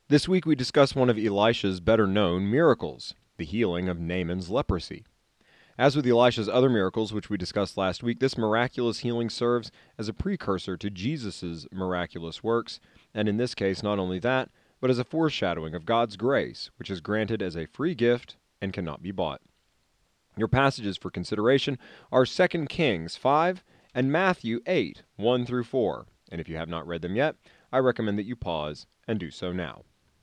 This week we discuss one of Elisha's better-known miracles, the healing of Naaman's leprosy. As with Elisha's other miracles, which we discussed last week, this miraculous healing serves as a precursor to Jesus' miraculous works, and in this case, not only that, but as a foreshadowing of God's grace, which is granted as a free gift and cannot be bought. Your passages for consideration are 2 Kings 5 and Matthew 8, 1 through 4, and if you have not read them yet, I recommend that you pause and do so now.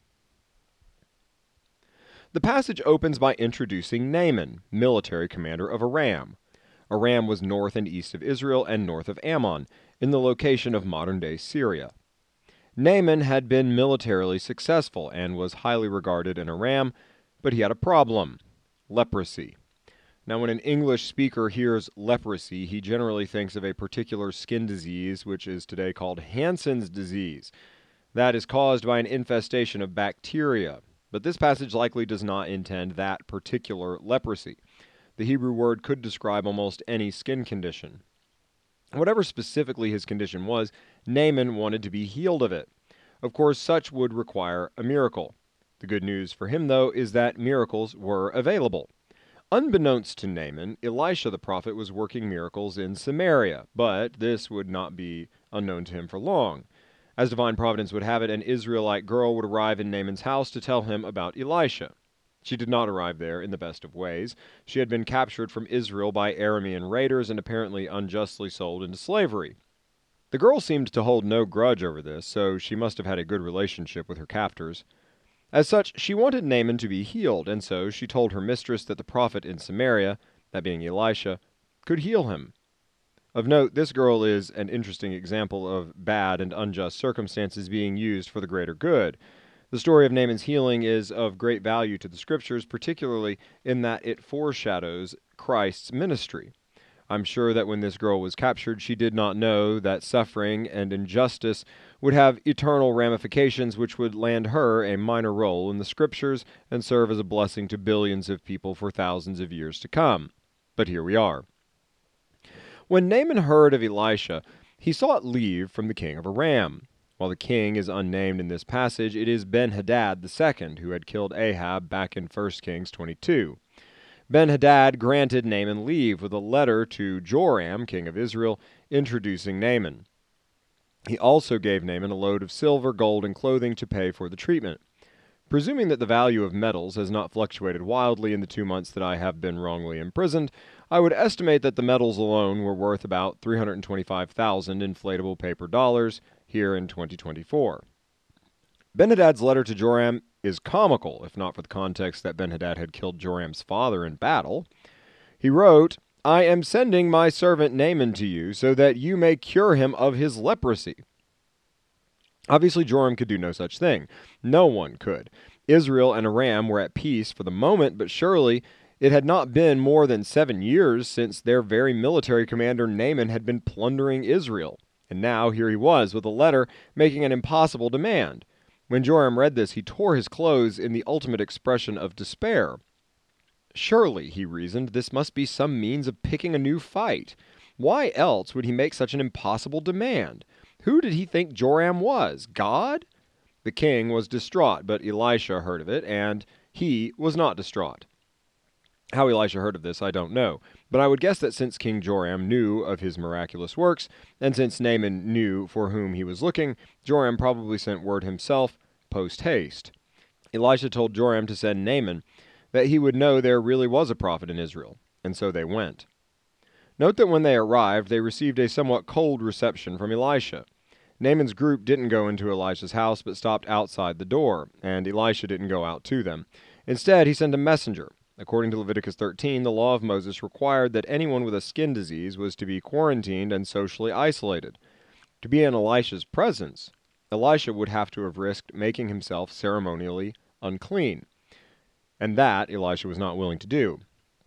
The passage opens by introducing Naaman, military commander of Aram. Aram was north and east of Israel and north of Ammon, in the location of modern-day Syria. Naaman had been militarily successful and was highly regarded in Aram, but he had a problem: leprosy. Now, when an English speaker hears leprosy, he generally thinks of a particular skin disease, which is today called Hansen's disease. That is caused by an infestation of bacteria. But this passage likely does not intend that particular leprosy. The Hebrew word could describe almost any skin condition. Whatever specifically his condition was, Naaman wanted to be healed of it. Of course, such would require a miracle. The good news for him, though, is that miracles were available. Unbeknownst to Naaman, Elisha the prophet was working miracles in Samaria, but this would not be unknown to him for long. As divine providence would have it, an Israelite girl would arrive in Naaman's house to tell him about Elisha. She did not arrive there in the best of ways. She had been captured from Israel by Aramean raiders and apparently unjustly sold into slavery. The girl seemed to hold no grudge over this, so she must have had a good relationship with her captors. As such, she wanted Naaman to be healed, and so she told her mistress that the prophet in Samaria, that being Elisha, could heal him. Of note, this girl is an interesting example of bad and unjust circumstances being used for the greater good. The story of Naaman's healing is of great value to the Scriptures, particularly in that it foreshadows Christ's ministry. I'm sure that when this girl was captured, she did not know that suffering and injustice would have eternal ramifications which would land her a minor role in the Scriptures and serve as a blessing to billions of people for thousands of years to come. But here we are. When Naaman heard of Elisha, he sought leave from the king of Aram. While the king is unnamed in this passage, it is Ben-Hadad II who had killed Ahab back in 1 Kings 22. Ben-Hadad granted Naaman leave with a letter to Joram, king of Israel, introducing Naaman. He also gave Naaman a load of silver, gold, and clothing to pay for the treatment. Presuming that the value of metals has not fluctuated wildly in the 2 months that I have been wrongly imprisoned, I would estimate that the metals alone were worth about 325,000 inflatable paper dollars here in 2024. Ben-Hadad's letter to Joram is comical, if not for the context that Ben-Hadad had killed Joram's father in battle. He wrote, "I am sending my servant Naaman to you so that you may cure him of his leprosy." Obviously, Joram could do no such thing. No one could. Israel and Aram were at peace for the moment, but surely it had not been more than 7 years since their very military commander Naaman had been plundering Israel. And now here he was with a letter making an impossible demand. When Joram read this, he tore his clothes in the ultimate expression of despair. Surely, he reasoned, this must be some means of picking a new fight. Why else would he make such an impossible demand? Who did he think Joram was? God? The king was distraught, but Elisha heard of it, and he was not distraught. How Elisha heard of this, I don't know, but I would guess that since King Joram knew of his miraculous works, and since Naaman knew for whom he was looking, Joram probably sent word himself, post haste. Elisha told Joram to send Naaman, that he would know there really was a prophet in Israel, and so they went. Note that when they arrived, they received a somewhat cold reception from Elisha. Naaman's group didn't go into Elisha's house, but stopped outside the door, and Elisha didn't go out to them. Instead, he sent a messenger. According to Leviticus 13, the law of Moses required that anyone with a skin disease was to be quarantined and socially isolated. To be in Elisha's presence, Elisha would have to have risked making himself ceremonially unclean. And that Elisha was not willing to do.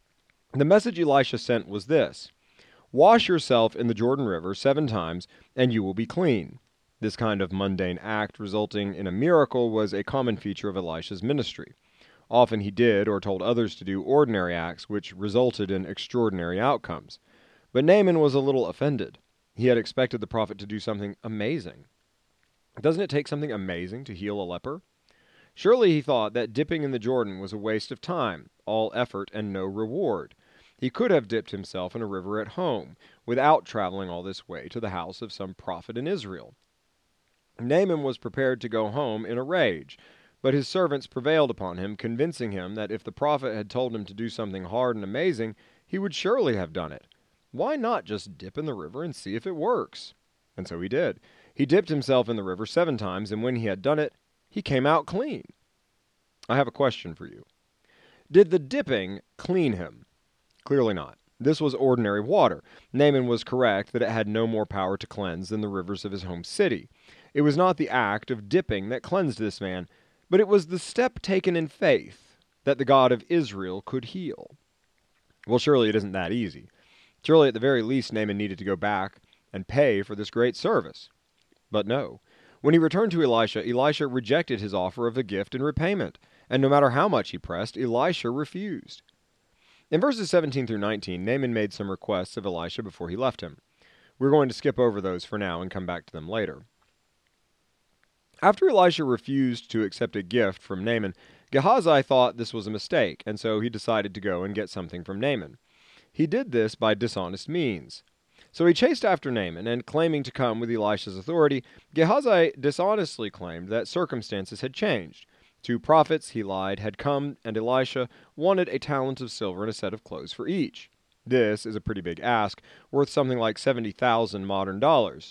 The message Elisha sent was this: "Wash yourself in the Jordan River 7 times, and you will be clean." This kind of mundane act resulting in a miracle was a common feature of Elisha's ministry. Often he did or told others to do ordinary acts which resulted in extraordinary outcomes. But Naaman was a little offended. He had expected the prophet to do something amazing. Doesn't it take something amazing to heal a leper? Surely he thought that dipping in the Jordan was a waste of time, all effort and no reward. He could have dipped himself in a river at home, without traveling all this way to the house of some prophet in Israel. Naaman was prepared to go home in a rage, but his servants prevailed upon him, convincing him that if the prophet had told him to do something hard and amazing, he would surely have done it. Why not just dip in the river and see if it works? And so he did. He dipped himself in the river 7 times, and when he had done it, he came out clean. I have a question for you. Did the dipping clean him? Clearly not. This was ordinary water. Naaman was correct that it had no more power to cleanse than the rivers of his home city. It was not the act of dipping that cleansed this man, but it was the step taken in faith that the God of Israel could heal. Well, surely it isn't that easy. Surely at the very least Naaman needed to go back and pay for this great service. But no. When he returned to Elisha, Elisha rejected his offer of a gift in repayment, and no matter how much he pressed, Elisha refused. In verses 17 through 19, Naaman made some requests of Elisha before he left him. We're going to skip over those for now and come back to them later. After Elisha refused to accept a gift from Naaman, Gehazi thought this was a mistake, and so he decided to go and get something from Naaman. He did this by dishonest means. So he chased after Naaman, and claiming to come with Elisha's authority, Gehazi dishonestly claimed that circumstances had changed. 2 prophets, he lied, had come, and Elisha wanted a talent of silver and a set of clothes for each. This is a pretty big ask, worth something like 70,000 modern dollars.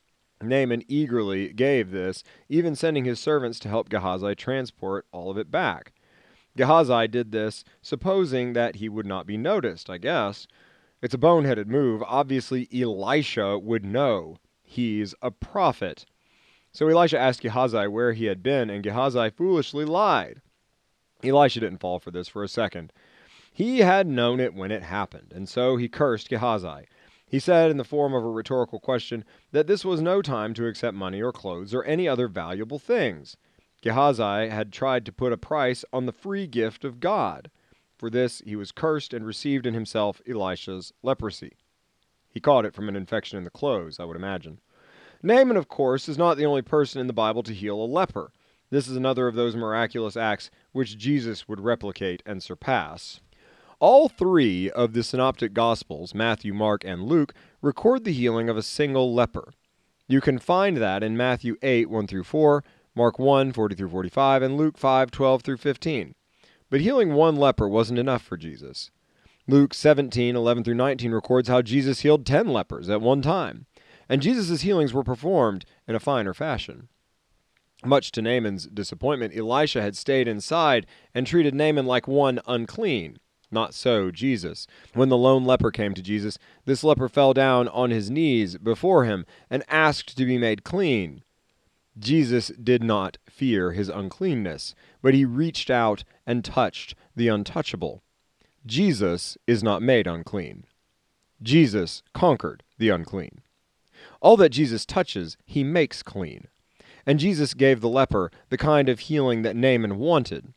Naaman eagerly gave this, even sending his servants to help Gehazi transport all of it back. Gehazi did this, supposing that he would not be noticed, I guess. It's a boneheaded move. Obviously, Elisha would know. He's a prophet. So Elisha asked Gehazi where he had been, and Gehazi foolishly lied. Elisha didn't fall for this for a second. He had known it when it happened, and so he cursed Gehazi. He said in the form of a rhetorical question that this was no time to accept money or clothes or any other valuable things. Gehazi had tried to put a price on the free gift of God. For this he was cursed and received in himself Elisha's leprosy. He caught it from an infection in the clothes, I would imagine. Naaman, of course, is not the only person in the Bible to heal a leper. This is another of those miraculous acts which Jesus would replicate and surpass. All 3 of the synoptic Gospels, Matthew, Mark, and Luke, record the healing of a single leper. You can find that in Matthew 8, 1 through 4, Mark 1, 40 through 45, and Luke 5, 12 through 15. But healing one leper wasn't enough for Jesus. Luke 17, 11 through 19 records how Jesus healed 10 lepers at one time, and Jesus' healings were performed in a finer fashion. Much to Naaman's disappointment, Elisha had stayed inside and treated Naaman like one unclean. Not so Jesus. When the lone leper came to Jesus, this leper fell down on his knees before him and asked to be made clean. Jesus did not fear his uncleanness, but he reached out and touched the untouchable. Jesus is not made unclean. Jesus conquered the unclean. All that Jesus touches, he makes clean. And Jesus gave the leper the kind of healing that Naaman wanted.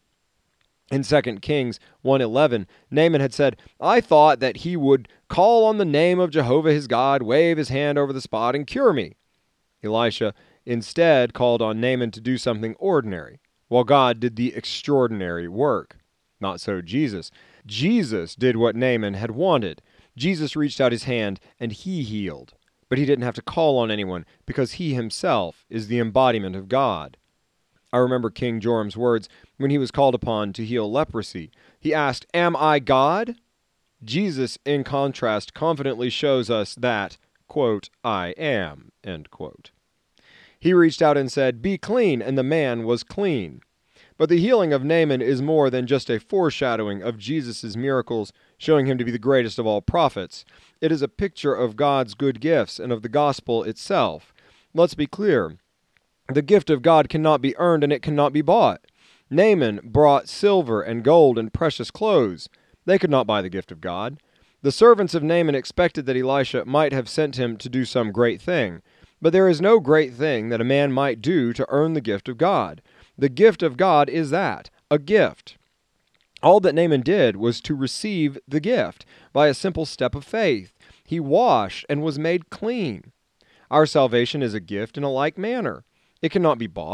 In 2 Kings 1:11, Naaman had said, "I thought that he would call on the name of Jehovah his God, wave his hand over the spot, and cure me." Elisha instead called on Naaman to do something ordinary, while God did the extraordinary work. Not so Jesus. Jesus did what Naaman had wanted. Jesus reached out his hand, and he healed. But he didn't have to call on anyone, because he himself is the embodiment of God. I remember King Joram's words when he was called upon to heal leprosy. He asked, "Am I God?" Jesus, in contrast, confidently shows us that, quote, "I am," end quote. He reached out and said, "Be clean," and the man was clean. But the healing of Naaman is more than just a foreshadowing of Jesus' miracles, showing him to be the greatest of all prophets. It is a picture of God's good gifts and of the gospel itself. Let's be clear. The gift of God cannot be earned and it cannot be bought. Naaman brought silver and gold and precious clothes. They could not buy the gift of God. The servants of Naaman expected that Elisha might have sent him to do some great thing. But there is no great thing that a man might do to earn the gift of God. The gift of God is that, a gift. All that Naaman did was to receive the gift by a simple step of faith. He washed and was made clean. Our salvation is a gift in a like manner. It cannot be bought.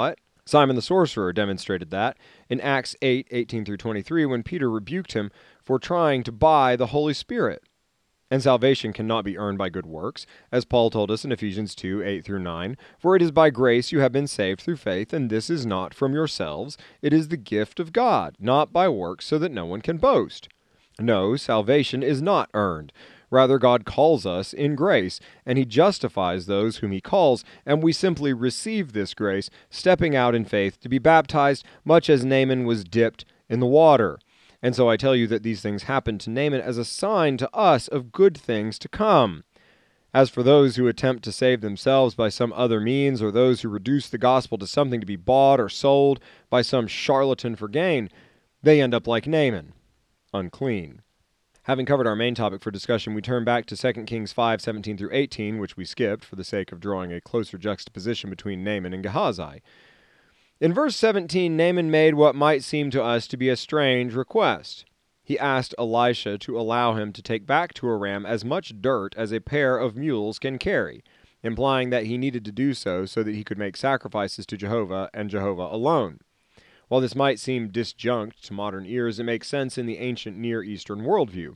Simon the sorcerer demonstrated that in Acts 8:18-23, when Peter rebuked him for trying to buy the Holy Spirit. And salvation cannot be earned by good works, as Paul told us in Ephesians 2:8-9, for it is by grace you have been saved through faith, and this is not from yourselves, it is the gift of God, not by works, so that no one can boast. No, salvation is not earned. Rather, God calls us in grace, and he justifies those whom he calls, and we simply receive this grace, stepping out in faith to be baptized, much as Naaman was dipped in the water. And so I tell you that these things happened to Naaman as a sign to us of good things to come. As for those who attempt to save themselves by some other means, or those who reduce the gospel to something to be bought or sold by some charlatan for gain, they end up like Naaman, unclean. Having covered our main topic for discussion, we turn back to 2 Kings 5:17-18, which we skipped for the sake of drawing a closer juxtaposition between Naaman and Gehazi. In verse 17, Naaman made what might seem to us to be a strange request. He asked Elisha to allow him to take back to Aram as much dirt as a pair of mules can carry, implying that he needed to do so that he could make sacrifices to Jehovah and Jehovah alone. While this might seem disjunct to modern ears, it makes sense in the ancient Near Eastern worldview.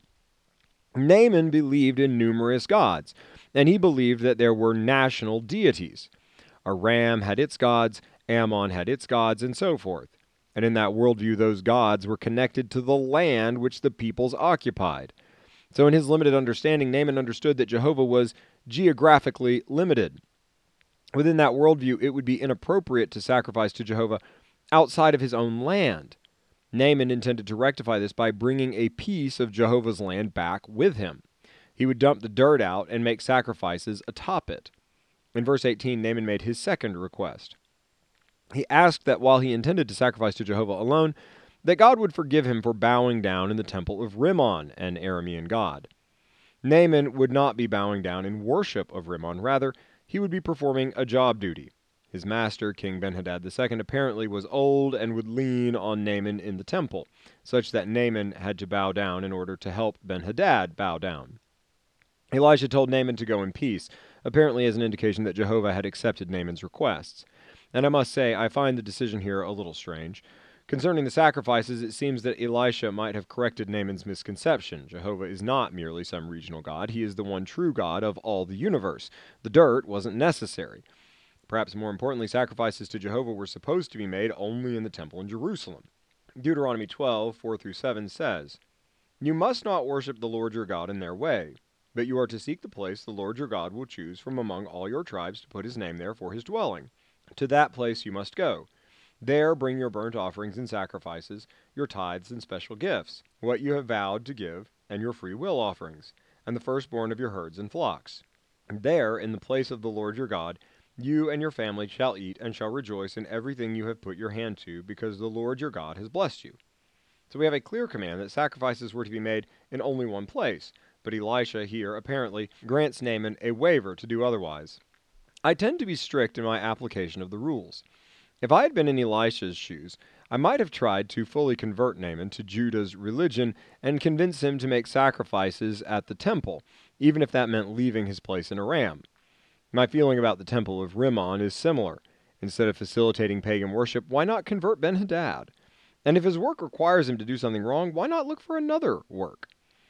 Naaman believed in numerous gods, and he believed that there were national deities. Aram had its gods, Ammon had its gods, and so forth. And in that worldview, those gods were connected to the land which the peoples occupied. So in his limited understanding, Naaman understood that Jehovah was geographically limited. Within that worldview, it would be inappropriate to sacrifice to Jehovah outside of his own land. Naaman intended to rectify this by bringing a piece of Jehovah's land back with him. He would dump the dirt out and make sacrifices atop it. In verse 18, Naaman made his second request. He asked that while he intended to sacrifice to Jehovah alone, that God would forgive him for bowing down in the temple of Rimmon, an Aramean god. Naaman would not be bowing down in worship of Rimmon. Rather, he would be performing a job duty. His master, King Ben-Hadad II, apparently was old and would lean on Naaman in the temple, such that Naaman had to bow down in order to help Ben-Hadad bow down. Elisha told Naaman to go in peace, apparently as an indication that Jehovah had accepted Naaman's requests. And I must say, I find the decision here a little strange. Concerning the sacrifices, it seems that Elisha might have corrected Naaman's misconception. Jehovah is not merely some regional god. He is the one true God of all the universe. The dirt wasn't necessary. Perhaps more importantly, sacrifices to Jehovah were supposed to be made only in the temple in Jerusalem. Deuteronomy 12:4-7 says, "You must not worship the Lord your God in their way, but you are to seek the place the Lord your God will choose from among all your tribes to put his name there for his dwelling. To that place you must go. There bring your burnt offerings and sacrifices, your tithes and special gifts, what you have vowed to give, and your free will offerings, and the firstborn of your herds and flocks. There, in the place of the Lord your God, you and your family shall eat and shall rejoice in everything you have put your hand to, because the Lord your God has blessed you." So we have a clear command that sacrifices were to be made in only one place, but Elisha here apparently grants Naaman a waiver to do otherwise. I tend to be strict in my application of the rules. If I had been in Elisha's shoes, I might have tried to fully convert Naaman to Judah's religion and convince him to make sacrifices at the temple, even if that meant leaving his place in Aram. My feeling about the temple of Rimmon is similar. Instead of facilitating pagan worship, why not convert Ben-Hadad? And if his work requires him to do something wrong, why not look for another work?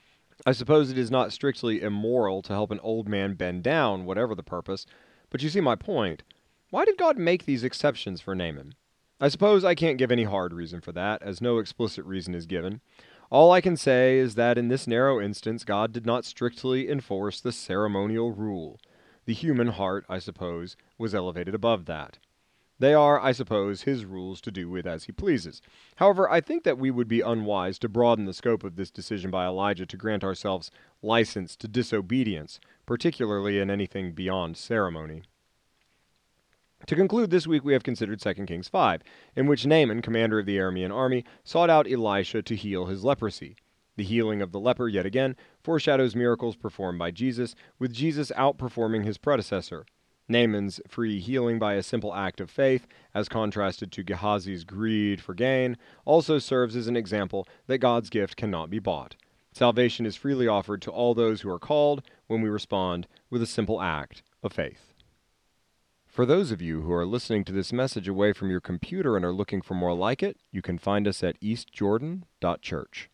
I suppose it is not strictly immoral to help an old man bend down, whatever the purpose, but you see my point. Why did God make these exceptions for Naaman? I suppose I can't give any hard reason for that, as no explicit reason is given. All I can say is that in this narrow instance, God did not strictly enforce the ceremonial rule. The human heart, I suppose, was elevated above that. They are, I suppose, his rules to do with as he pleases. However, I think that we would be unwise to broaden the scope of this decision by Elijah to grant ourselves license to disobedience, particularly in anything beyond ceremony. To conclude, this week we have considered 2 Kings 5, in which Naaman, commander of the Aramean army, sought out Elisha to heal his leprosy. The healing of the leper, yet again, foreshadows miracles performed by Jesus, with Jesus outperforming his predecessor. Naaman's free healing by a simple act of faith, as contrasted to Gehazi's greed for gain, also serves as an example that God's gift cannot be bought. Salvation is freely offered to all those who are called when we respond with a simple act of faith. For those of you who are listening to this message away from your computer and are looking for more like it, you can find us at eastjordan.church.